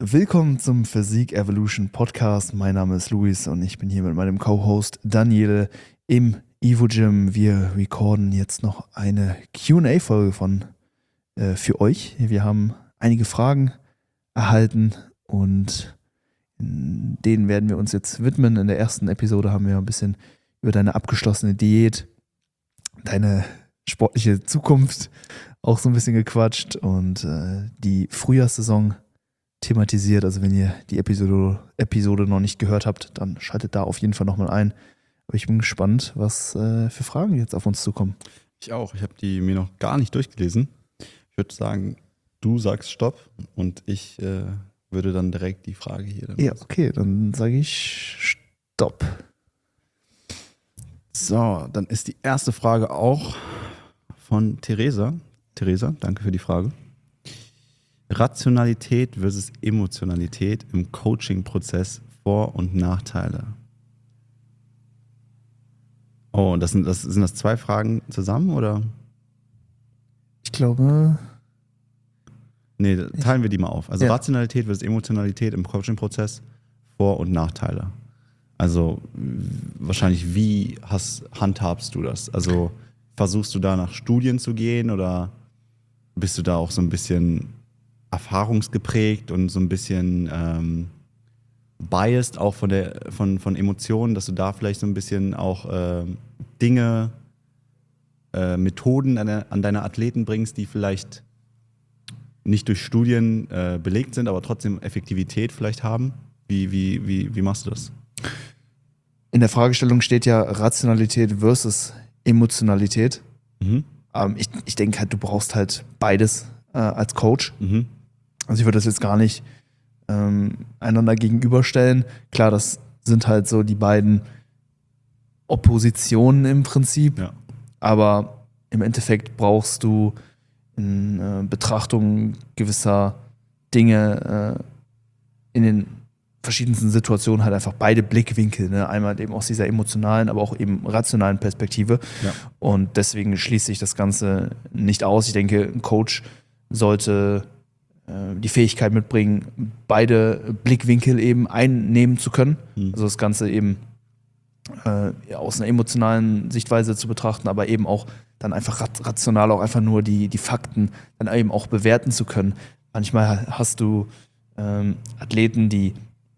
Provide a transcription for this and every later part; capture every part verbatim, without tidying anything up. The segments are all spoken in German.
Willkommen zum Physik Evolution Podcast. Mein Name ist Luis und ich bin hier mit meinem Co-Host Daniele im Evo Gym. Wir recorden jetzt noch eine Q und A-Folge von äh, für euch. Wir haben einige Fragen erhalten und denen werden wir uns jetzt widmen. In der ersten Episode haben wir ein bisschen über deine abgeschlossene Diät, deine sportliche Zukunft auch so ein bisschen gequatscht und äh, die Frühjahrssaison thematisiert. Also wenn ihr die Episode, Episode noch nicht gehört habt, dann schaltet da auf jeden Fall nochmal ein. Aber ich bin gespannt, was äh, für Fragen jetzt auf uns zukommen. Ich auch. Ich habe die mir noch gar nicht durchgelesen. Ich würde sagen, du sagst Stopp und ich äh, würde dann direkt die Frage hier. Dann ja, okay, dann sage ich Stopp. So, dann ist die erste Frage auch von Theresa. Theresa, danke für die Frage. Rationalität versus Emotionalität im Coaching-Prozess, Vor- und Nachteile. Oh, das sind, das sind das zwei Fragen zusammen, oder? Ich glaube... Nee, teilen wir die mal auf. Also ja. Rationalität versus Emotionalität im Coaching-Prozess, Vor- und Nachteile. Also wahrscheinlich, wie hast, handhabst du das? Also versuchst du da nach Studien zu gehen oder bist du da auch so ein bisschen erfahrungsgeprägt und so ein bisschen ähm, biased auch von, der, von, von Emotionen, dass du da vielleicht so ein bisschen auch äh, Dinge, äh, Methoden an, an deine Athleten bringst, die vielleicht nicht durch Studien äh, belegt sind, aber trotzdem Effektivität vielleicht haben? Wie, wie, wie, wie machst du das? In der Fragestellung steht ja Rationalität versus Emotionalität. Mhm. Ähm, ich, ich denke halt, du brauchst halt beides äh, als Coach. Mhm. Also ich würde das jetzt gar nicht ähm, einander gegenüberstellen. Klar, das sind halt so die beiden Oppositionen im Prinzip. Ja. Aber im Endeffekt brauchst du in äh, Betrachtung gewisser Dinge äh, in den verschiedensten Situationen halt einfach beide Blickwinkel. Ne? Einmal eben aus dieser emotionalen, aber auch eben rationalen Perspektive. Ja. Und deswegen schließt sich das Ganze nicht aus. Ich denke, ein Coach sollte äh, die Fähigkeit mitbringen, beide Blickwinkel eben einnehmen zu können. Mhm. Also das Ganze eben äh, aus einer emotionalen Sichtweise zu betrachten, aber eben auch dann einfach rational auch einfach nur die, die Fakten dann eben auch bewerten zu können. Manchmal hast du ähm, Athleten, die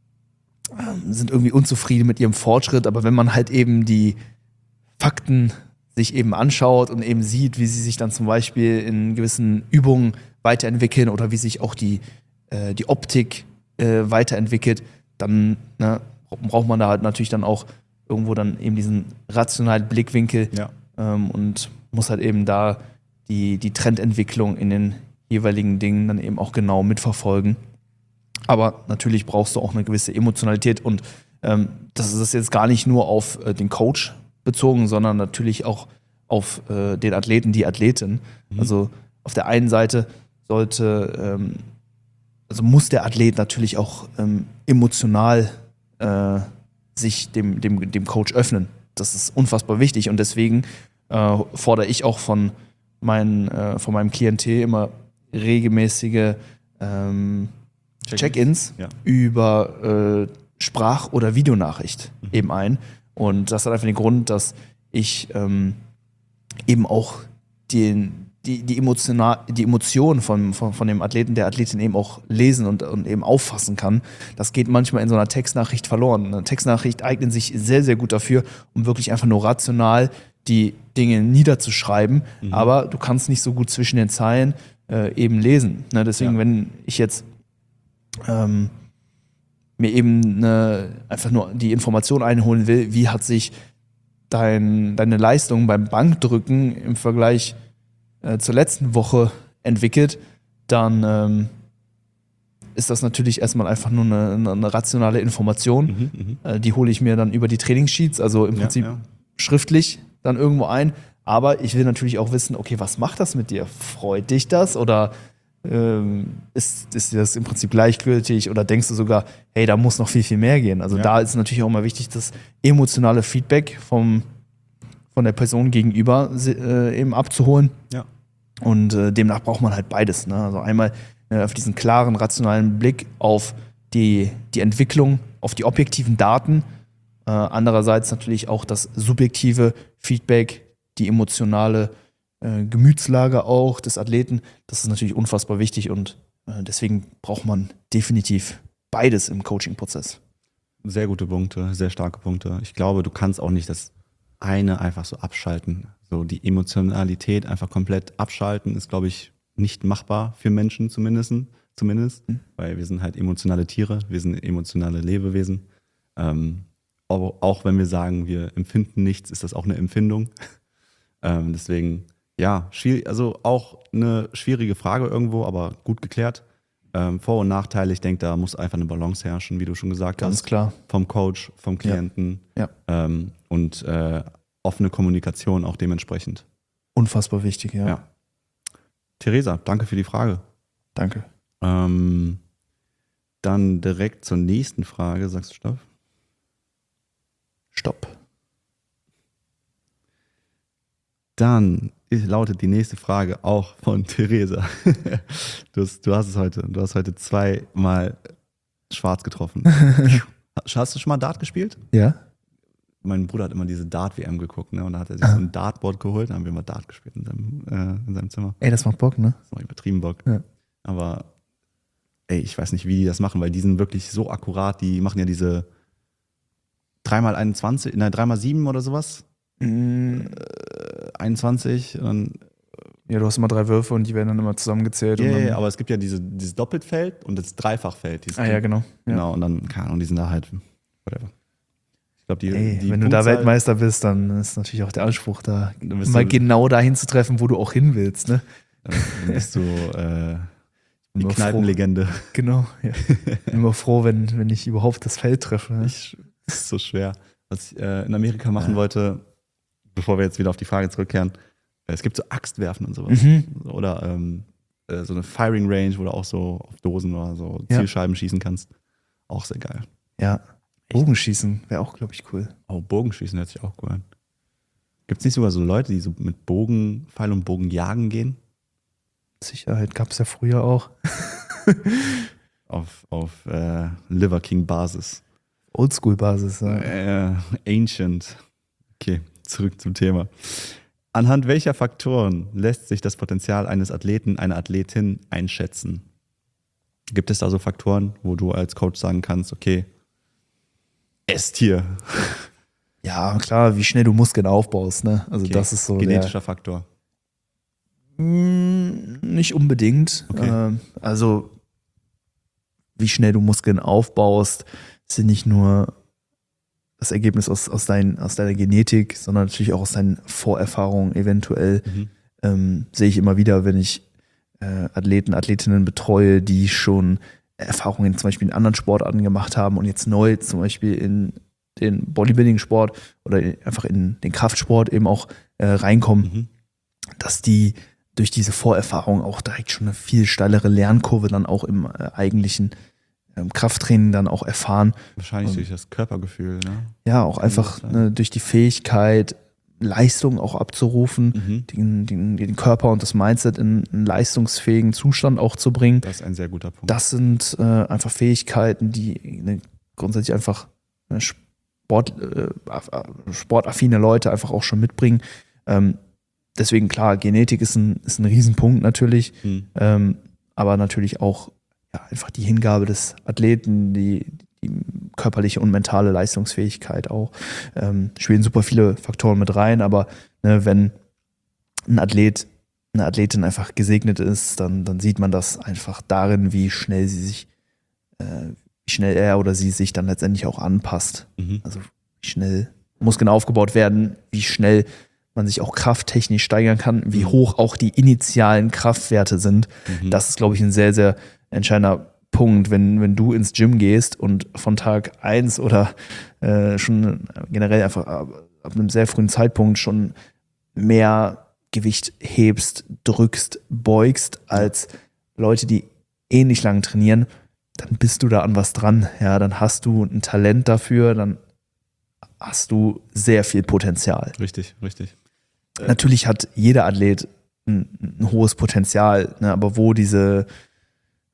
ähm, sind irgendwie unzufrieden mit ihrem Fortschritt, aber wenn man halt eben die Fakten sich eben anschaut und eben sieht, wie sie sich dann zum Beispiel in gewissen Übungen weiterentwickeln oder wie sich auch die, äh, die Optik äh, weiterentwickelt, dann ne, braucht man da halt natürlich dann auch irgendwo dann eben diesen rationalen Blickwinkel Ja. ähm, und muss halt eben da die, die Trendentwicklung in den jeweiligen Dingen dann eben auch genau mitverfolgen. Aber natürlich brauchst du auch eine gewisse Emotionalität und ähm, das ist jetzt gar nicht nur auf äh, den Coach bezogen, sondern natürlich auch auf äh, den Athleten, die Athletin. Mhm. Also auf der einen Seite sollte, ähm, also muss der Athlet natürlich auch ähm, emotional äh, sich dem, dem, dem Coach öffnen. Das ist unfassbar wichtig und deswegen äh, fordere ich auch von, mein, äh, von meinem Klientel immer regelmäßige ähm, Check-ins ja. über äh, Sprach- oder Videonachricht mhm. eben ein. Und das hat einfach den Grund, dass ich ähm, eben auch den, die, die, emotional, die Emotionen von, von, von dem Athleten, der Athletin eben auch lesen und, und eben auffassen kann. Das geht manchmal in so einer Textnachricht verloren. Eine Textnachricht eignet sich sehr, sehr gut dafür, um wirklich einfach nur rational die Dinge niederzuschreiben. Mhm. Aber du kannst nicht so gut zwischen den Zeilen äh, eben lesen. Ne? Deswegen, ja. wenn ich jetzt ähm, mir eben eine, einfach nur die Information einholen will, wie hat sich dein, deine Leistung beim Bankdrücken im Vergleich äh, zur letzten Woche entwickelt, dann ähm, ist das natürlich erstmal einfach nur eine, eine rationale Information. Mhm, äh, die hole ich mir dann über die Trainingssheets, also im Prinzip ja, ja. schriftlich dann irgendwo ein. Aber ich will natürlich auch wissen, okay, was macht das mit dir? Freut dich das oder ähm, ist, ist dir das im Prinzip gleichgültig oder denkst du sogar, hey, da muss noch viel, viel mehr gehen? Also ja. da ist natürlich auch immer wichtig, das emotionale Feedback vom, von der Person gegenüber äh, eben abzuholen. Ja. Und äh, demnach braucht man halt beides. Ne? Also einmal äh, auf diesen klaren, rationalen Blick auf die, die Entwicklung, auf die objektiven Daten. Äh, andererseits natürlich auch das subjektive Feedback, die emotionale äh, Gemütslage auch des Athleten. Das ist natürlich unfassbar wichtig und äh, deswegen braucht man definitiv beides im Coaching-Prozess. Sehr gute Punkte, sehr starke Punkte. Ich glaube, du kannst auch nicht das eine einfach so abschalten. So die Emotionalität einfach komplett abschalten ist, glaube ich, nicht machbar für Menschen zumindest, zumindest, mhm. weil wir sind halt emotionale Tiere, wir sind emotionale Lebewesen. Ähm, auch, auch wenn wir sagen, wir empfinden nichts, ist das auch eine Empfindung. ähm, deswegen, ja, schwierig, also auch eine schwierige Frage irgendwo, aber gut geklärt. Ähm, Vor- und Nachteile, ich denke, da muss einfach eine Balance herrschen, wie du schon gesagt Ganz hast. Ganz klar. Vom Coach, vom Klienten ja. Ja. Ähm, und äh, offene Kommunikation auch dementsprechend. Unfassbar wichtig, ja. ja. Theresa, danke für die Frage. Danke. Ähm, dann direkt zur nächsten Frage. Sagst du Stopp? Stopp. Dann lautet die nächste Frage auch von Theresa. du, hast, du hast es heute. Du hast heute zweimal schwarz getroffen. Hast du schon mal Dart gespielt? Ja. Mein Bruder hat immer diese Dart-W M geguckt, ne? Und da hat er sich ah. so ein Dartboard geholt, dann haben wir mal Dart gespielt in seinem, äh, in seinem Zimmer. Ey, das macht Bock, ne? Das macht übertrieben Bock. Ja. Aber ey, ich weiß nicht, wie die das machen, weil die sind wirklich so akkurat, die machen ja diese drei mal einundzwanzig, nein, drei mal sieben oder sowas. Mm. Äh, einundzwanzig und ja, du hast immer drei Würfe und die werden dann immer zusammengezählt. Ja, yeah, yeah, aber es gibt ja diese, dieses Doppelfeld und das Dreifachfeld. Ah ja, genau. Ja. Genau, und dann, keine Ahnung, die sind da halt, whatever. Ich glaube, die, Ey, die wenn du da Weltmeister bist, dann ist natürlich auch der Anspruch da, mal du, genau dahin zu treffen, wo du auch hin willst. Ne? Dann bist du äh, die Kneipenlegende. Froh. Genau, ja. Ich bin immer froh, wenn, wenn ich überhaupt das Feld treffe. Ne? Ich, das ist so schwer. Was ich äh, in Amerika machen ja. wollte, bevor wir jetzt wieder auf die Frage zurückkehren, es gibt so Axtwerfen und sowas. Mhm. Oder ähm, äh, so eine Firing Range, wo du auch so auf Dosen oder so Zielscheiben ja. schießen kannst. Auch sehr geil. Ja. Bogenschießen wäre auch, glaube ich, cool. Oh, Bogenschießen hört sich auch cool an. Gibt es nicht sogar so Leute, die so mit Bogen, Pfeil und Bogen jagen gehen? Sicherheit gab es ja früher auch. auf auf äh, Liver King Basis. Oldschool-Basis, ja. Äh, ancient. Okay, zurück zum Thema. Anhand welcher Faktoren lässt sich das Potenzial eines Athleten, einer Athletin einschätzen? Gibt es da so Faktoren, wo du als Coach sagen kannst, okay, Esstier. Ja, klar, wie schnell du Muskeln aufbaust, ne? Also okay. Das ist so genetischer der, Faktor. Mh, nicht unbedingt. Okay. Ähm, also wie schnell du Muskeln aufbaust, sind nicht nur das Ergebnis aus, aus, dein, aus deiner Genetik, sondern natürlich auch aus deinen Vorerfahrungen eventuell. Mhm. Ähm, sehe ich immer wieder, wenn ich äh, Athleten, Athletinnen betreue, die schon Erfahrungen zum Beispiel in anderen Sportarten gemacht haben und jetzt neu zum Beispiel in den Bodybuilding-Sport oder einfach in den Kraftsport eben auch äh, reinkommen, mhm. dass die durch diese Vorerfahrung auch direkt schon eine viel steilere Lernkurve dann auch im äh, eigentlichen ähm, Krafttraining dann auch erfahren. Wahrscheinlich und, durch das Körpergefühl, ne? Ja, auch einfach ne, durch die Fähigkeit, Leistung auch abzurufen, mhm. den, den, den Körper und das Mindset in einen leistungsfähigen Zustand auch zu bringen. Das ist ein sehr guter Punkt. Das sind äh, einfach Fähigkeiten, die ne, grundsätzlich einfach ne, Sport, äh, sportaffine Leute einfach auch schon mitbringen. Ähm, deswegen klar, Genetik ist ein, ist ein Riesenpunkt natürlich, mhm. ähm, aber natürlich auch ja, einfach die Hingabe des Athleten, die die körperliche und mentale Leistungsfähigkeit auch. Ähm, spielen super viele Faktoren mit rein, aber ne, wenn ein Athlet, eine Athletin einfach gesegnet ist, dann, dann sieht man das einfach darin, wie schnell sie sich, äh, wie schnell er oder sie sich dann letztendlich auch anpasst. Mhm. Also wie schnell Muskeln aufgebaut werden, wie schnell man sich auch krafttechnisch steigern kann, wie mhm. hoch auch die initialen Kraftwerte sind. Mhm. Das ist, glaube ich, ein sehr, sehr entscheidender Punkt, wenn, wenn du ins Gym gehst und von Tag eins oder äh, schon generell einfach ab, ab einem sehr frühen Zeitpunkt schon mehr Gewicht hebst, drückst, beugst als Leute, die ähnlich lang trainieren, dann bist du da an was dran. Ja, dann hast du ein Talent dafür, dann hast du sehr viel Potenzial. Richtig, richtig. Natürlich hat jeder Athlet ein, ein hohes Potenzial, ne, aber wo diese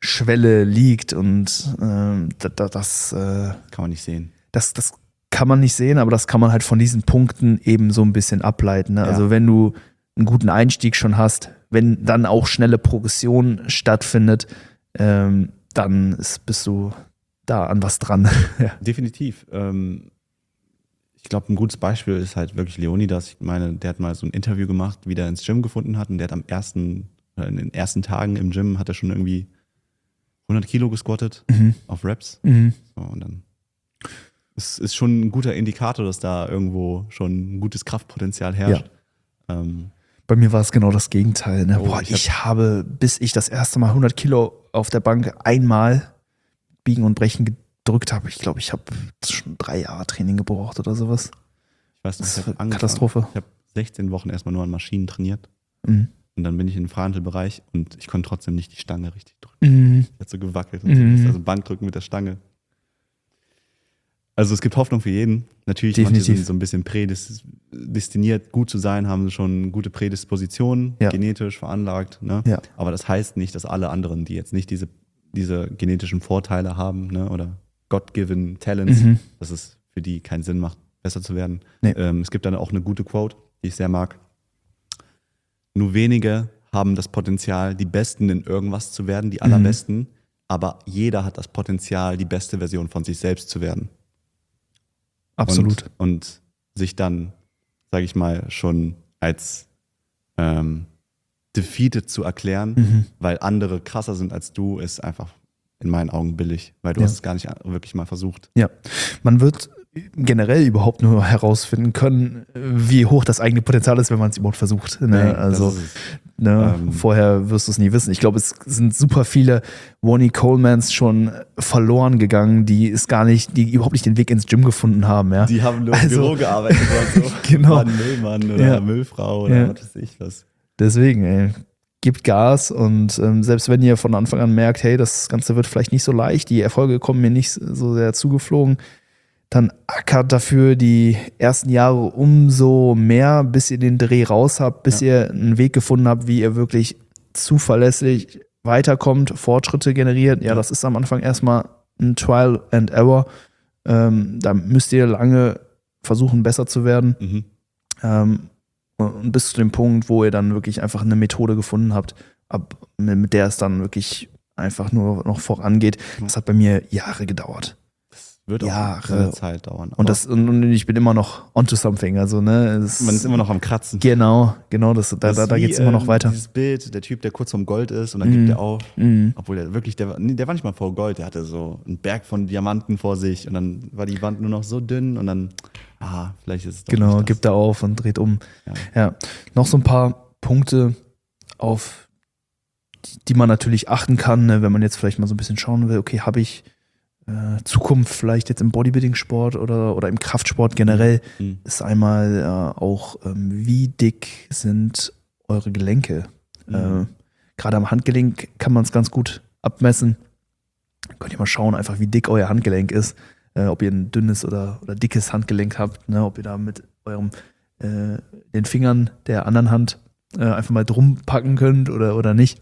Schwelle liegt und äh, das, das, äh, Kann man nicht sehen. das, das kann man nicht sehen, aber das kann man halt von diesen Punkten eben so ein bisschen ableiten. Ne? Ja. Also wenn du einen guten Einstieg schon hast, wenn dann auch schnelle Progression stattfindet, ähm, dann ist, bist du da an was dran. Ja. Definitiv. Ähm, ich glaube, ein gutes Beispiel ist halt wirklich Leonidas. Ich meine, der hat mal so ein Interview gemacht, wie der ins Gym gefunden hat und der hat am ersten, oder in den ersten Tagen im Gym hat er schon irgendwie hundert Kilo gesquattet Mhm. auf Reps. Mhm. So, und dann es ist schon ein guter Indikator, dass da irgendwo schon ein gutes Kraftpotenzial herrscht. Ja. Ähm, Bei mir war es genau das Gegenteil. Ne? Oh, Boah, ich ich, hab- habe, bis ich das erste Mal hundert Kilo auf der Bank einmal biegen und brechen gedrückt habe, ich glaube, ich habe schon drei Jahre Training gebraucht oder sowas. ich weiß nicht, Das ich war habe angefangen. Katastrophe. Ich habe sechzehn Wochen erstmal nur an Maschinen trainiert Mhm. und dann bin ich in den Freihandelbereich und ich konnte trotzdem nicht die Stange richtig drücken. Mhm. Ich hat so gewackelt und Mhm. so. Also Bankdrücken mit der Stange. Also es gibt Hoffnung für jeden. Natürlich, Definitiv. manche sind so ein bisschen prädestiniert, gut zu sein, haben schon gute Prädispositionen, Ja. genetisch veranlagt. Ne? Ja. Aber das heißt nicht, dass alle anderen, die jetzt nicht diese, diese genetischen Vorteile haben, ne? oder God-given Talents, Mhm. dass es für die keinen Sinn macht, besser zu werden. Nee. Ähm, es gibt dann auch eine gute Quote, die ich sehr mag. Nur wenige haben das Potenzial, die Besten in irgendwas zu werden, die allerbesten, aber jeder hat das Potenzial, die beste Version von sich selbst zu werden. Absolut. Und, und sich dann, sage ich mal, schon als ähm, defeated zu erklären, Mhm. weil andere krasser sind als du, ist einfach in meinen Augen billig, weil du Ja. hast es gar nicht wirklich mal versucht. Ja, man wird generell überhaupt nur herausfinden können, wie hoch das eigene Potenzial ist, wenn man es überhaupt versucht. Ne? Nee, das also ist es. ne? Ähm, vorher wirst du es nie wissen. Ich glaube, es sind super viele Ronnie Colemans schon verloren gegangen, die es gar nicht, die überhaupt nicht den Weg ins Gym gefunden haben. Ja? Die haben nur im Also- Büro gearbeitet oder so. Genau. Waren Müllmann oder Ja. Müllfrau oder Ja. was weiß ich was. Deswegen, ey, gebt Gas und ähm, selbst wenn ihr von Anfang an merkt, hey, das Ganze wird vielleicht nicht so leicht, die Erfolge kommen mir nicht so sehr zugeflogen, dann ackert dafür die ersten Jahre umso mehr, bis ihr den Dreh raus habt, bis Ja. ihr einen Weg gefunden habt, wie ihr wirklich zuverlässig weiterkommt, Fortschritte generiert. Ja, Ja. das ist am Anfang erstmal ein Trial and Error. Ähm, da müsst ihr lange versuchen, besser zu werden. Mhm. Ähm, und bis zu dem Punkt, wo ihr dann wirklich einfach eine Methode gefunden habt, ab, mit der es dann wirklich einfach nur noch vorangeht. Das hat bei mir Jahre gedauert. Wird auch Jahre. seine Zeit dauern. Und, das, und, und ich bin immer noch onto something. Also, ne, es, man ist immer noch am Kratzen. Genau, genau, das, da, Das da, ist da wie, geht es immer noch ähm, weiter. Dieses Bild, der Typ, der kurz vorm Gold ist und dann Mhm. gibt er auf. Mhm. Obwohl der wirklich, der, war- nee, der war nicht mal vor Gold, der hatte so einen Berg von Diamanten vor sich und dann war die Wand nur noch so dünn und dann, ah, vielleicht ist es doch Genau, nicht das. gibt er auf und dreht um. Ja. Ja, noch so ein paar Punkte, auf die, die man natürlich achten kann, ne, wenn man jetzt vielleicht mal so ein bisschen schauen will, okay, habe ich äh, Zukunft vielleicht jetzt im Bodybuilding-Sport oder, oder im Kraftsport generell, Mhm. ist einmal äh, auch, ähm, wie dick sind eure Gelenke. Mhm. Äh, Gerade am Handgelenk kann man es ganz gut abmessen. Könnt ihr mal schauen, einfach wie dick euer Handgelenk ist. Äh, ob ihr ein dünnes oder, oder dickes Handgelenk habt, ne? Ob ihr da mit eurem äh, den Fingern der anderen Hand äh, einfach mal drum packen könnt oder, oder nicht.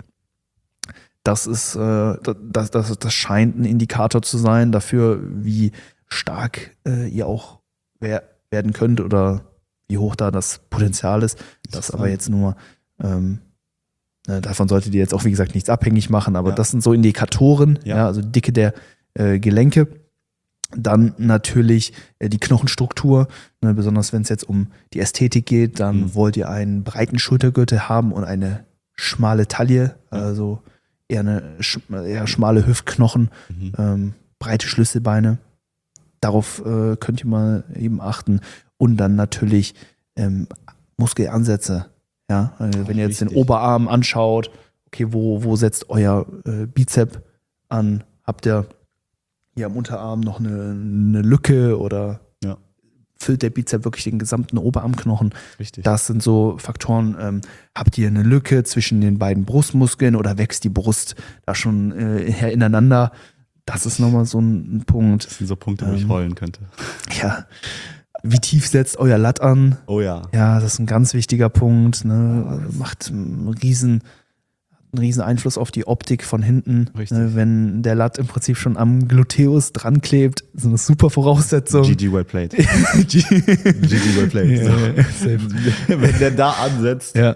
Das ist, äh, das, das, das scheint ein Indikator zu sein dafür, wie stark äh, ihr auch wer werden könnt oder wie hoch da das Potenzial ist. Das aber jetzt nur, ähm, äh, davon solltet ihr jetzt auch, wie gesagt, nichts abhängig machen, aber Ja. das sind so Indikatoren, ja. Ja. also Dicke der äh, Gelenke. Dann natürlich äh, die Knochenstruktur, ne, besonders wenn es jetzt um die Ästhetik geht, dann Mhm. wollt ihr einen breiten Schultergürtel haben und eine schmale Taille, Ja. also eher eine sch- eher schmale Hüftknochen, Mhm. ähm, breite Schlüsselbeine. Darauf äh, könnt ihr mal eben achten. Und dann natürlich ähm, Muskelansätze. Ja, äh, wenn ihr jetzt den wichtig. Oberarm anschaut, okay, wo, wo setzt euer äh, Bizep an? Habt ihr hier am Unterarm noch eine, eine Lücke oder Ja. füllt der Bizep wirklich den gesamten Oberarmknochen? Richtig. Das sind so Faktoren. Ähm, habt ihr eine Lücke zwischen den beiden Brustmuskeln oder wächst die Brust da schon äh, her ineinander? Das ist nochmal so ein, ein Punkt. Das sind so Punkte, wo ich Ähm, heulen könnte. Ja. Wie tief setzt euer Lat an? Oh ja. Ja, das ist ein ganz wichtiger Punkt. Ne? Macht einen riesen, einen riesen Einfluss auf die Optik von hinten. Richtig. Äh, wenn der Lat im Prinzip schon am Gluteus dran klebt, so eine super Voraussetzung. G G well played. G G well played. Ja, So. ja, Wenn der da ansetzt, ja.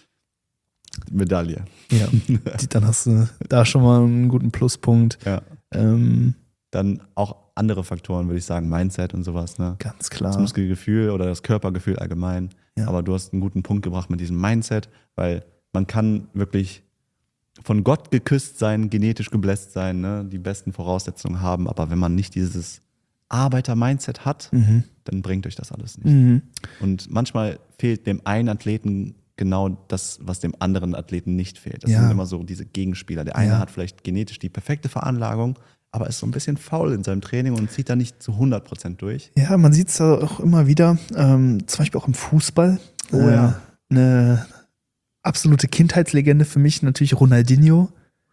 Medaille. Ja, die, dann hast du da schon mal einen guten Pluspunkt. Ja. Ähm, Dann auch andere Faktoren, würde ich sagen, Mindset und sowas. Ne? ganz klar. Das Muskelgefühl oder das Körpergefühl allgemein. Ja. Aber du hast einen guten Punkt gebracht mit diesem Mindset, weil man kann wirklich von Gott geküsst sein, genetisch gebläst sein, ne? Die besten Voraussetzungen haben. Aber wenn man nicht dieses Arbeiter-Mindset hat, Mhm. dann bringt euch das alles nicht. Mhm. Und manchmal fehlt dem einen Athleten genau das, was dem anderen Athleten nicht fehlt. Das Ja. sind immer so diese Gegenspieler. Der eine Ja. hat vielleicht genetisch die perfekte Veranlagung, aber ist so ein bisschen faul in seinem Training und zieht da nicht zu hundert Prozent durch. Ja, man sieht es da auch immer wieder, ähm, zum Beispiel auch im Fußball. Oh ja. Eine absolute Kindheitslegende für mich, natürlich Ronaldinho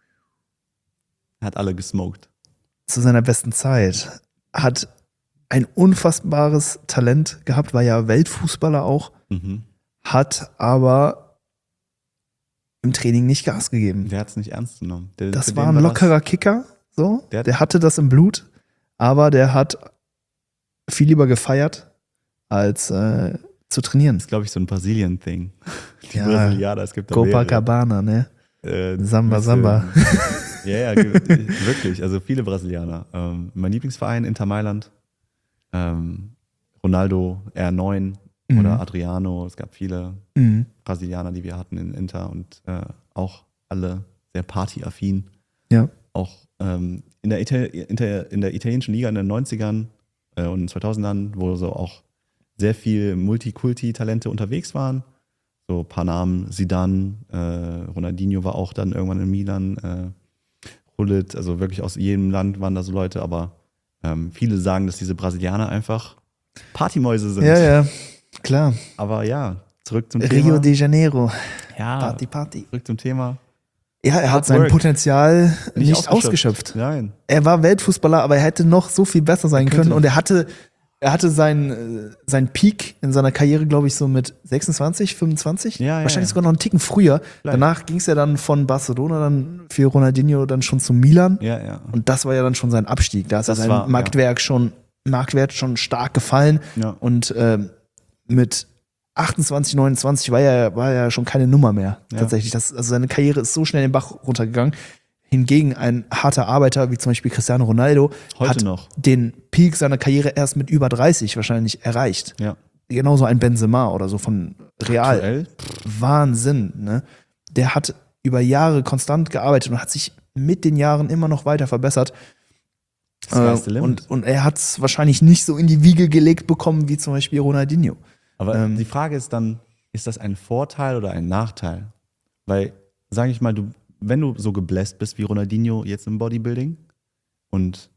Er hat alle gesmoked. zu seiner besten Zeit. Hat ein unfassbares Talent gehabt, war ja Weltfußballer auch, Mhm. hat aber im Training nicht Gas gegeben. Der hat es nicht ernst genommen. Der, für Das den war ein das- lockerer Kicker, so. Der Der, hat- hatte das im Blut, aber der hat viel lieber gefeiert, als äh, zu trainieren. Das ist, glaube ich, so ein Brasilien-Thing. Die Ja. Brasilianer, es gibt da mehrere. Copacabana, ne? Äh, Samba, bisschen- Samba. Ja, ja, ge- wirklich. Also viele Brasilianer. Ähm, mein Lieblingsverein, Inter Mailand. Ähm, Ronaldo, R neun Mhm. oder Adriano. Es gab viele Mhm. Brasilianer, die wir hatten in Inter und äh, auch alle sehr partyaffin. Ja. Auch ähm, in, der Ital in, der, in der italienischen Liga in den neunzigern äh, und in den zweitausendern, wo so auch sehr viel Multikulti-Talente unterwegs waren. So ein paar Namen, Zidane, äh, Ronaldinho war auch dann irgendwann in Milan, äh, Hullet, also wirklich aus jedem Land waren da so Leute, aber ähm, viele sagen, dass diese Brasilianer einfach Partymäuse sind. Ja, ja, klar. Aber ja, zurück zum Rio Thema. de Janeiro. ja, Party, Party. zurück zum Thema. Ja, er hat Hard sein work. Potenzial nicht, ausgeschöpft. Nein. Er war Weltfußballer, aber er hätte noch so viel besser sein könnte. können. Und er hatte, er hatte seinen, äh, seinen Peak in seiner Karriere, glaube ich, so mit sechsundzwanzig, fünfundzwanzig. Ja, ja, Wahrscheinlich ja. sogar noch einen Ticken früher. Vielleicht. Danach ging es ja dann von Barcelona dann für Ronaldinho dann schon zu Milan. Ja, ja. Und das war ja dann schon sein Abstieg. Da ist ja Das sein war- Marktwerk schon, Marktwert schon stark gefallen. Ja. Und ähm, mit achtundzwanzig, neunundzwanzig war er, war er schon keine Nummer mehr. Ja. Tatsächlich. Das, also seine Karriere ist so schnell den Bach runtergegangen. Hingegen ein harter Arbeiter, wie zum Beispiel Cristiano Ronaldo, Heute hat noch. den Peak seiner Karriere erst mit über dreißig wahrscheinlich erreicht. Ja. Genauso ein Benzema oder so von Real. Aktuell? Wahnsinn, ne? Der hat über Jahre konstant gearbeitet und hat sich mit den Jahren immer noch weiter verbessert. Sky's the Äh, limit. und, und er hat es wahrscheinlich nicht so in die Wiege gelegt bekommen wie zum Beispiel Ronaldinho. Aber Ähm, die Frage ist dann, ist das ein Vorteil oder ein Nachteil? Weil, sage ich mal, du, wenn du so gebläst bist wie Ronaldinho jetzt im Bodybuilding und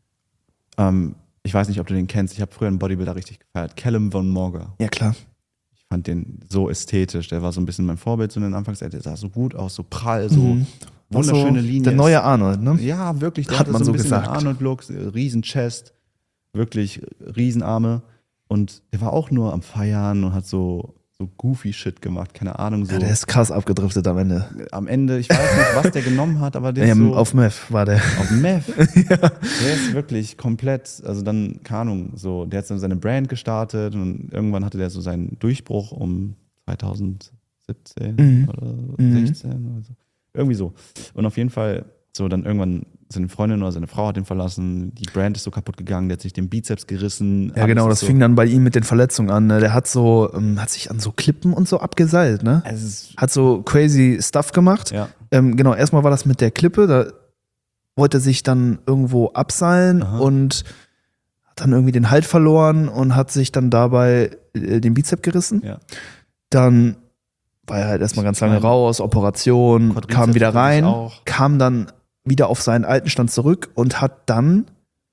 ähm, ich weiß nicht, ob du den kennst, ich habe früher einen Bodybuilder richtig gefeiert, Callum von Morga. Ja, klar. Ich fand den so ästhetisch, der war so ein bisschen mein Vorbild zu den Anfangszeit, der sah so gut aus, so prall, so Mhm. wunderschöne so Linien. Der neue Arnold, ne? Ja, wirklich. Der Hat hatte man so so ein bisschen gesagt. den Arnold-Look, riesen Chest, wirklich Riesenarme. Und der war auch nur am Feiern und hat so, so goofy Shit gemacht, keine Ahnung. So. Ja, der ist krass abgedriftet am Ende. Am Ende, ich weiß nicht, was der genommen hat, aber der Ja, ist so auf Meth war der. auf Meth. Der ist wirklich komplett, also dann, keine Ahnung, so, der hat dann seine Brand gestartet und irgendwann hatte der so seinen Durchbruch um zweitausendsiebzehn Mhm. oder Mhm. sechzehn oder so. Irgendwie so. Und auf jeden Fall, so dann irgendwann seine Freundin oder seine Frau hat ihn verlassen, die Brand ist so kaputt gegangen, der hat sich den Bizeps gerissen. Ja, alles genau, ist das so, fing dann bei ihm mit den Verletzungen an. Ne? Der hat so, ähm, hat sich an so Klippen und so abgeseilt, ne? Es ist, Hat so crazy Stuff gemacht. ja, Ähm, genau, erstmal war das mit der Klippe, da wollte er sich dann irgendwo abseilen Aha. und hat dann irgendwie den Halt verloren und hat sich dann dabei äh, den Bizep gerissen. ja. Dann war er halt erstmal ganz lange meine, raus, Operation, Quadrizeps kam wieder hatte ich rein, auch. kam dann wieder auf seinen alten Stand zurück und hat dann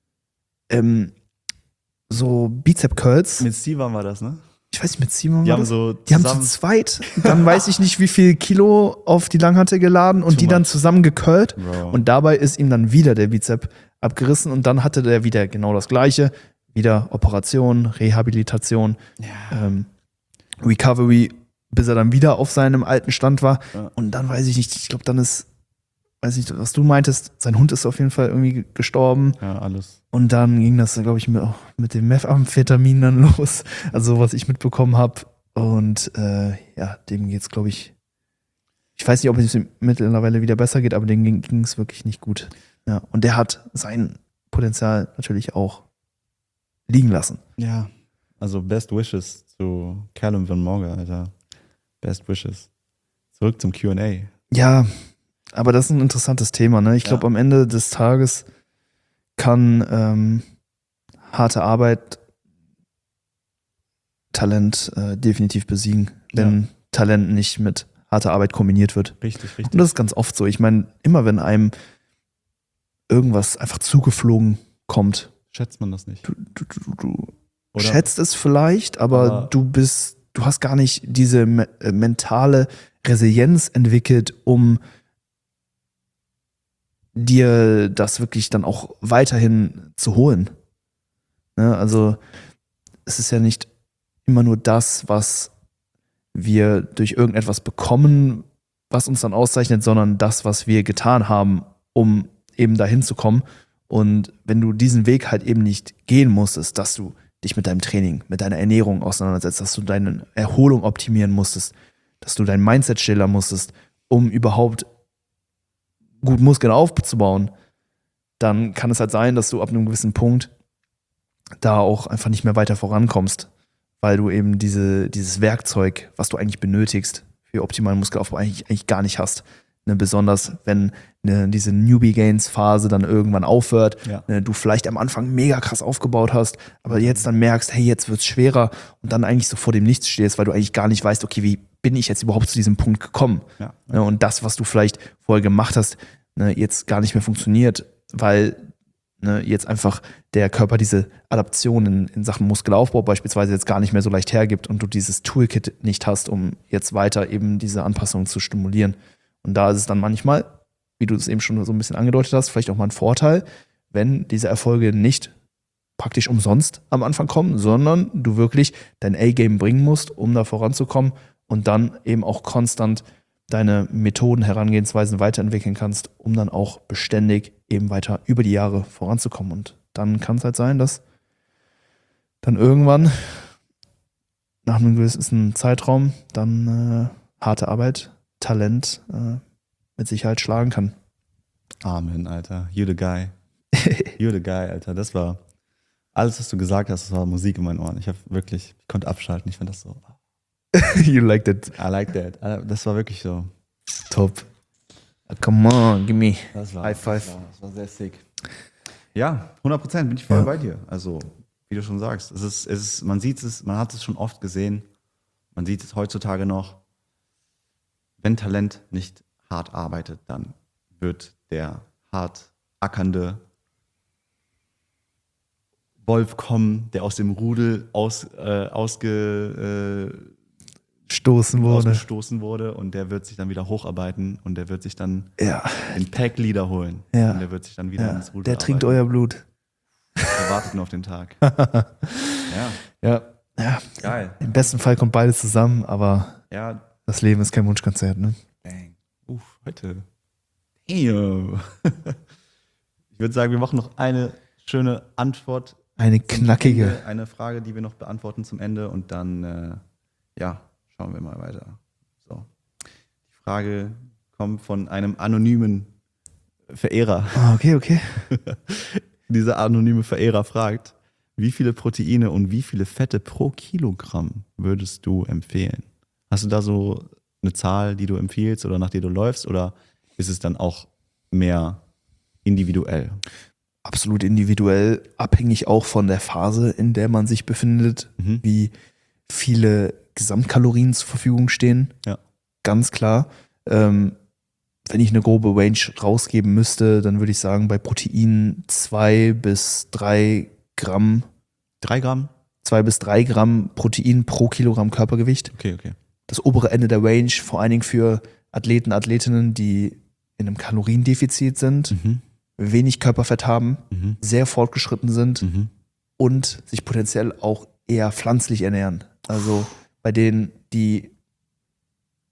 ähm, so Bizep-Curls, Mit Steven war das, ne? ich weiß nicht, mit Simon Die war haben das? so Die haben zu zusammen, zweit, dann weiß ich nicht, wie viel Kilo auf die Langhantel geladen und Too die dann much. zusammen gecurlt. Bro. Und dabei ist ihm dann wieder der Bizep abgerissen und dann hatte der wieder genau das Gleiche. Wieder Operation, Rehabilitation, ja. ähm, Recovery bis er dann wieder auf seinem alten Stand war. Ja. Und dann weiß ich nicht, ich glaube, dann ist, weiß nicht, was du meintest, sein Hund ist auf jeden Fall irgendwie gestorben. Ja, alles. Und dann ging das, glaube ich, mit, auch mit dem Methamphetamin dann los. Also was ich mitbekommen habe. Und äh, ja, dem geht's, glaube ich, ich weiß nicht, ob es ihm mittlerweile wieder besser geht, aber dem ging es wirklich nicht gut. Ja, und der hat sein Potenzial natürlich auch liegen lassen. Ja, also Best Wishes zu Callum Van Morga, Alter. Best Wishes. Zurück zum Q and A. Ja, aber das ist ein interessantes Thema. Ne? Ich glaube, Ja. am Ende des Tages kann ähm, harte Arbeit Talent äh, definitiv besiegen, wenn Ja. Talent nicht mit harter Arbeit kombiniert wird. Richtig, richtig. Und das ist ganz oft so. Ich meine, immer wenn einem irgendwas einfach zugeflogen kommt, Schätzt man das nicht? du, du, du, du Oder? schätzt es vielleicht, aber, Aber- du bist, du hast gar nicht diese me äh, mentale Resilienz entwickelt, um dir das wirklich dann auch weiterhin zu holen. Ne? Also es ist ja nicht immer nur das, was wir durch irgendetwas bekommen, was uns dann auszeichnet, sondern das, was wir getan haben, um eben dahin zu kommen. Und wenn du diesen Weg halt eben nicht gehen musstest, dass du dich mit deinem Training, mit deiner Ernährung auseinandersetzt, dass du deine Erholung optimieren musstest, dass du dein Mindset schildern musstest, um überhaupt gut Muskeln aufzubauen, dann kann es halt sein, dass du ab einem gewissen Punkt da auch einfach nicht mehr weiter vorankommst, weil du eben diese, dieses Werkzeug, was du eigentlich benötigst für optimalen Muskelaufbau, eigentlich, eigentlich gar nicht hast. Ne, besonders wenn ne, diese Newbie-Gains-Phase dann irgendwann aufhört, Ja. ne, du vielleicht am Anfang mega krass aufgebaut hast, aber jetzt dann merkst, hey, jetzt wird's schwerer und dann eigentlich so vor dem Nichts stehst, weil du eigentlich gar nicht weißt, okay, wie bin ich jetzt überhaupt zu diesem Punkt gekommen? Ja. Ne, und das, was du vielleicht vorher gemacht hast, ne, jetzt gar nicht mehr funktioniert, weil ne, jetzt einfach der Körper diese Adaption in, in Sachen Muskelaufbau beispielsweise jetzt gar nicht mehr so leicht hergibt und du dieses Toolkit nicht hast, um jetzt weiter eben diese Anpassung zu stimulieren. Und da ist es dann manchmal, wie du es eben schon so ein bisschen angedeutet hast, vielleicht auch mal ein Vorteil, wenn diese Erfolge nicht praktisch umsonst am Anfang kommen, sondern du wirklich dein A-Game bringen musst, um da voranzukommen und dann eben auch konstant deine Methoden, Herangehensweisen weiterentwickeln kannst, um dann auch beständig eben weiter über die Jahre voranzukommen. Und dann kann es halt sein, dass dann irgendwann nach einem gewissen Zeitraum dann äh, harte Arbeit, Talent äh, mit Sicherheit schlagen kann. Amen, Alter. You the guy. You the guy, Alter. Das war alles, was du gesagt hast, das war Musik in meinen Ohren. Ich habe wirklich, ich konnte abschalten. Ich fand das so. You like that. I like that. Das war wirklich so. Top. Come on, give me. Das war, High five. Das war, das war sehr sick. Ja, hundert Prozent bin ich voll Ja. bei dir. Also, wie du schon sagst, es ist, es ist, man sieht es, man hat es schon oft gesehen. Man sieht es heutzutage noch. Wenn Talent nicht hart arbeitet, dann wird der hart ackernde Wolf kommen, der aus dem Rudel aus, äh, ausge, äh, Stoßen wurde. ausgestoßen wurde und der wird sich dann wieder hocharbeiten und der wird sich dann Ja, den Pack-Leader holen. Ja. Und der wird sich dann wieder ja. ins Rudel Der trinkt arbeiten. euer Blut. Der wartet nur auf den Tag. ja, Ja. Ja. geil. Im besten Fall kommt beides zusammen, aber Ja, das Leben ist kein Wunschkonzert, ne? bang. Uff, heute. Damn. Ich würde sagen, wir machen noch eine schöne Antwort. Eine zum knackige. Ende, eine Frage, die wir noch beantworten zum Ende und dann, äh, ja, schauen wir mal weiter. So. Die Frage kommt von einem anonymen Verehrer. Ah, okay, okay. Dieser anonyme Verehrer fragt, wie viele Proteine und wie viele Fette pro Kilogramm würdest du empfehlen? Hast du da so eine Zahl, die du empfiehlst oder nach der du läufst oder ist es dann auch mehr individuell? Absolut individuell, abhängig auch von der Phase, in der man sich befindet, Mhm. wie viele Gesamtkalorien zur Verfügung stehen. Ja. Ganz klar. Ähm, wenn ich eine grobe Range rausgeben müsste, dann würde ich sagen, bei Proteinen zwei bis drei Gramm, Drei Gramm? zwei bis drei Gramm Protein pro Kilogramm Körpergewicht. Okay, okay. Das obere Ende der Range, vor allen Dingen für Athleten, Athletinnen, die in einem Kaloriendefizit sind, Mhm. wenig Körperfett haben, Mhm. sehr fortgeschritten sind Mhm. und sich potenziell auch eher pflanzlich ernähren. Also bei denen, die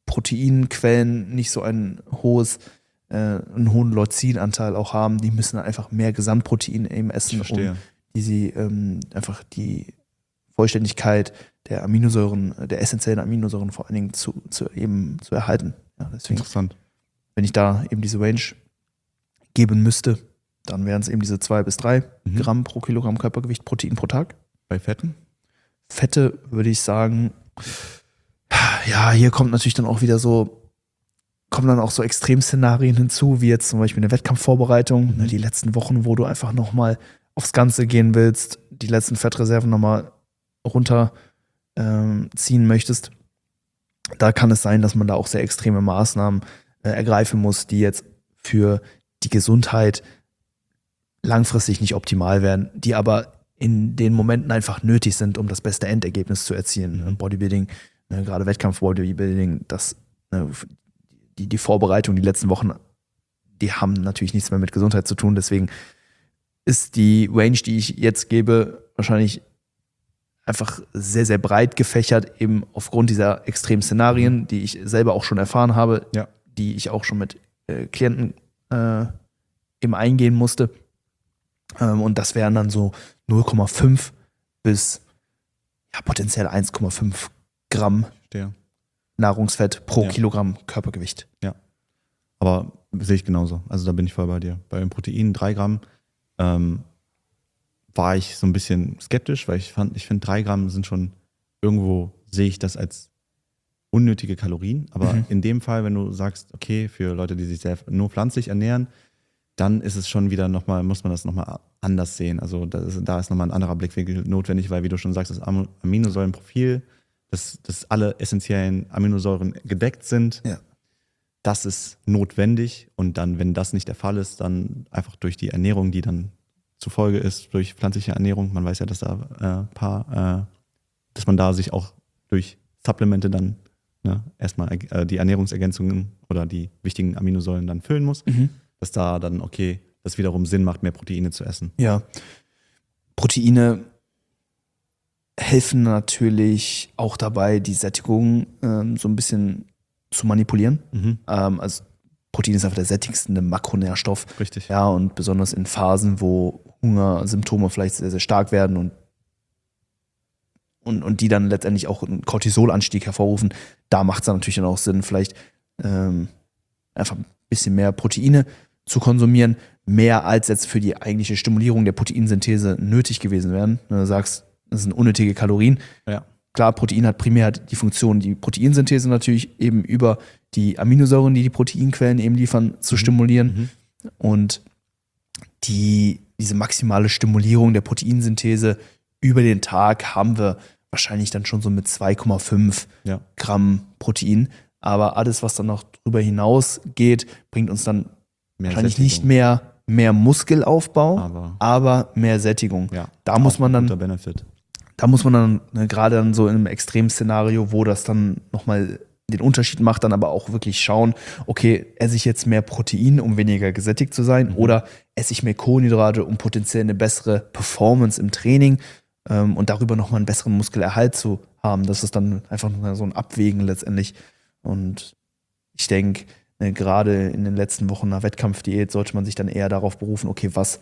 Proteinquellen nicht so ein hohes, äh, einen hohen Leucinanteil auch haben, die müssen einfach mehr Gesamtprotein eben essen, um die sie ähm, einfach die Vollständigkeit der Aminosäuren, der essentiellen Aminosäuren vor allen Dingen zu, zu eben zu erhalten. Ja, deswegen, interessant. Wenn ich da eben diese Range geben müsste, dann wären es eben diese zwei bis drei Mhm. Gramm pro Kilogramm Körpergewicht Protein pro Tag. Bei Fetten? Fette würde ich sagen, ja, hier kommt natürlich dann auch wieder so, kommen dann auch so Extremszenarien hinzu, wie jetzt zum Beispiel eine Wettkampfvorbereitung, Mhm. die letzten Wochen, wo du einfach nochmal aufs Ganze gehen willst, die letzten Fettreserven nochmal runter ähm, ziehen möchtest. Da kann es sein, dass man da auch sehr extreme Maßnahmen äh, ergreifen muss, die jetzt für die Gesundheit langfristig nicht optimal werden, die aber in den Momenten einfach nötig sind, um das beste Endergebnis zu erzielen. Mhm. Bodybuilding, ne, gerade Wettkampf-Bodybuilding, das, ne, die, die Vorbereitung, die letzten Wochen, die haben natürlich nichts mehr mit Gesundheit zu tun. Deswegen ist die Range, die ich jetzt gebe, wahrscheinlich einfach sehr, sehr breit gefächert, eben aufgrund dieser extremen Szenarien, Mhm. die ich selber auch schon erfahren habe, Ja. die ich auch schon mit äh, Klienten äh, eben eingehen musste. Ähm, und das wären dann so null Komma fünf bis ja, potenziell eins Komma fünf Gramm Verstehe. Nahrungsfett pro Ja. Kilogramm Körpergewicht. Aber sehe ich genauso. Also da bin ich voll bei dir. Bei den Proteinen drei Gramm ähm, war ich so ein bisschen skeptisch, weil ich fand, ich finde drei Gramm sind schon, irgendwo sehe ich das als unnötige Kalorien. Aber Mhm. in dem Fall, wenn du sagst, okay, für Leute, die sich sehr nur pflanzlich ernähren, dann ist es schon wieder nochmal, muss man das nochmal anders sehen. Also da ist, da ist nochmal ein anderer Blickwinkel notwendig, weil wie du schon sagst, das Am- Aminosäurenprofil, dass, dass alle essentiellen Aminosäuren gedeckt sind, Ja. das ist notwendig. Und dann, wenn das nicht der Fall ist, dann einfach durch die Ernährung, die dann zufolge ist, durch pflanzliche Ernährung, man weiß ja, dass da äh, paar, äh, dass man da sich auch durch Supplemente dann ne, erstmal äh, die Ernährungsergänzungen oder die wichtigen Aminosäuren dann füllen muss, Mhm. dass da dann, okay, das wiederum Sinn macht, mehr Proteine zu essen. Ja. Proteine helfen natürlich auch dabei, die Sättigung ähm, so ein bisschen zu manipulieren. Mhm. Ähm, also Protein ist einfach der sättigste Makronährstoff. Richtig. Ja, und besonders in Phasen, wo Hungersymptome vielleicht sehr, sehr stark werden und, und, und die dann letztendlich auch einen Cortisolanstieg hervorrufen, da macht es dann natürlich dann auch Sinn, vielleicht ähm, einfach ein bisschen mehr Proteine zu konsumieren, mehr als jetzt für die eigentliche Stimulierung der Proteinsynthese nötig gewesen wären. Wenn du sagst, das sind unnötige Kalorien. Ja. Klar, Protein hat primär die Funktion, die Proteinsynthese natürlich eben über die Aminosäuren, die die Proteinquellen eben liefern, zu stimulieren. Mhm. Und die, diese maximale Stimulierung der Proteinsynthese über den Tag haben wir wahrscheinlich dann schon so mit zwei Komma fünf Ja. Gramm Protein. Aber alles, was dann noch drüber hinaus geht, bringt uns dann Mehr wahrscheinlich Sättigung. nicht mehr, mehr Muskelaufbau, Aber aber mehr Sättigung. ja, Da muss auch man ein dann guter Benefit. Da muss man dann, ne, gerade dann so in einem Extremszenario, wo das dann nochmal den Unterschied macht, dann aber auch wirklich schauen, okay, esse ich jetzt mehr Protein, um weniger gesättigt zu sein, Mhm. oder esse ich mehr Kohlenhydrate, um potenziell eine bessere Performance im Training ähm, und darüber nochmal einen besseren Muskelerhalt zu haben. Das ist dann einfach nur so ein Abwägen letztendlich. Und ich denke, ne, gerade in den letzten Wochen nach Wettkampfdiät sollte man sich dann eher darauf berufen, okay, was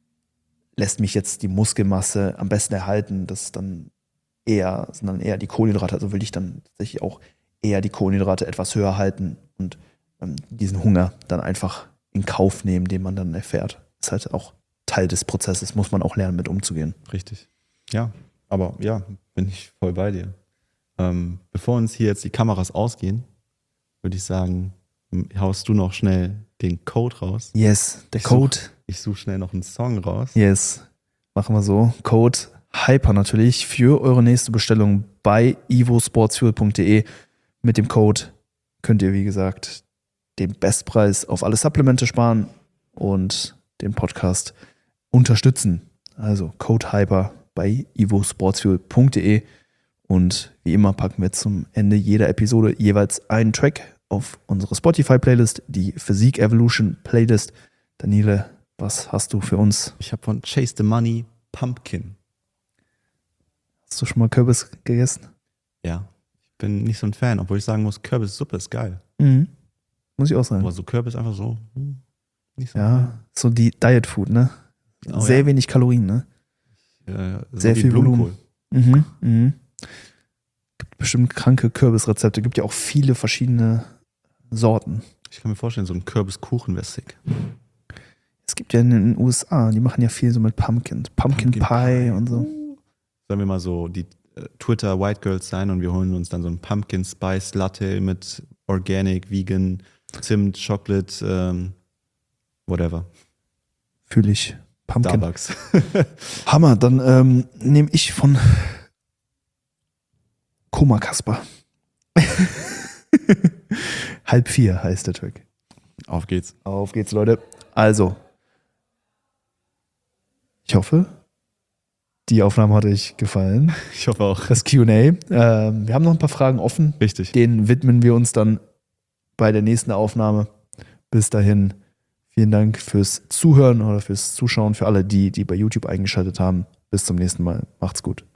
lässt mich jetzt die Muskelmasse am besten erhalten? Das ist dann eher, sind dann eher die Kohlenhydrate. Also will ich dann tatsächlich auch eher die Kohlenhydrate etwas höher halten und ähm, diesen Hunger dann einfach in Kauf nehmen, den man dann erfährt. Das ist halt auch Teil des Prozesses, muss man auch lernen, mit umzugehen. Richtig. Ja, aber ja, bin ich voll bei dir. Ähm, bevor uns hier jetzt die Kameras ausgehen, würde ich sagen, haust du noch schnell den Code raus. Yes, der Ich Code. Ich suche schnell noch einen Song raus. Yes, machen wir so. Code Hyper natürlich für eure nächste Bestellung bei evosportsfuel punkt de. Mit dem Code könnt ihr, wie gesagt, den Bestpreis auf alle Supplemente sparen und den Podcast unterstützen. Also Code Hyper bei evosportsfuel punkt de. Und wie immer packen wir zum Ende jeder Episode jeweils einen Track auf unsere Spotify-Playlist, die Physik Evolution Playlist. Daniele, was hast du für uns? Ich habe von Chase the Money Pumpkin. Hast du schon mal Kürbis gegessen? Ja, bin nicht so ein Fan, obwohl ich sagen muss, Kürbissuppe ist geil. Mhm. Muss ich auch sagen. Aber so Kürbis einfach so, hm, nicht so. Ja, so die Diet Food, ne? Oh, Sehr ja. wenig Kalorien, ne? Äh, so Sehr wie viel Blumenkohl. Mhm, mhm. Gibt bestimmt kranke Kürbisrezepte. Gibt ja auch viele verschiedene Sorten. Ich kann mir vorstellen, so ein Kürbiskuchen wäre sick. Es gibt ja in den U S A, die machen ja viel so mit Pumpkin. Pumpkin, Pumpkin Pie, Pie. und so. Sollen wir mal so die äh, Twitter White Girls sein und wir holen uns dann so ein Pumpkin Spice Latte mit Organic, Vegan, Zimt, Chocolate, ähm, whatever. Fühle ich. Pumpkin. Starbucks. Hammer, dann ähm, nehme ich von Koma Kasper. Halb vier heißt der Track. Auf geht's. Auf geht's, Leute. Also, ich hoffe, die Aufnahme hat euch gefallen. Ich hoffe auch. Das Q und A. Ähm, wir haben noch ein paar Fragen offen. Richtig. Denen widmen wir uns dann bei der nächsten Aufnahme. Bis dahin, vielen Dank fürs Zuhören oder fürs Zuschauen, für alle, die, die bei YouTube eingeschaltet haben. Bis zum nächsten Mal. Macht's gut.